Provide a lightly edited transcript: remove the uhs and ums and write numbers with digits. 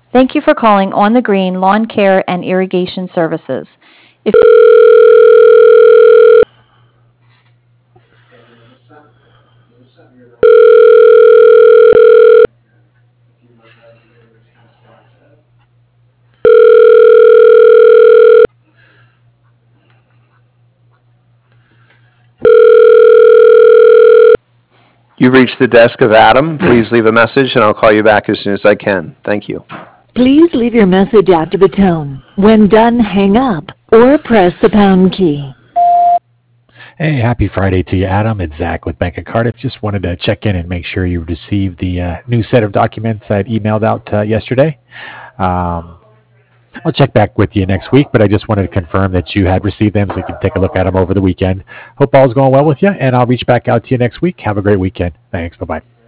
Thank you for calling On the Green Lawn Care and Irrigation Services. If You've reached the desk of Adam. Please leave a message and I'll call you back as soon as I can. Thank you. Please leave your message after the tone. When done, hang up or press the pound key. Hey, happy Friday to you, Adam. It's Zach with Bank of Cardiff. Just wanted to check in and make sure you received the new set of documents I'd emailed out yesterday. I'll check back with you next week, but I just wanted to confirm that you had received them so you can take a look at them over the weekend. Hope all's going well with you, and I'll reach back out to you next week. Have a great weekend. Thanks. Bye-bye.